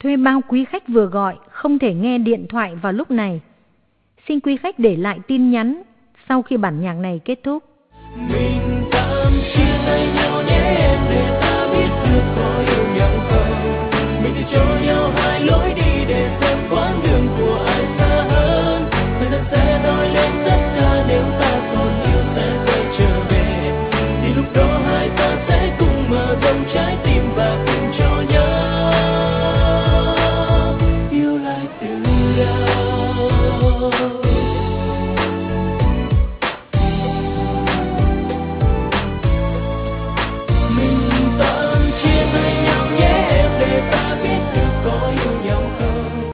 thuê bao quý khách vừa gọi không thể nghe điện thoại vào lúc này. Xin quý khách để lại tin nhắn sau khi bản nhạc này kết thúc. Mình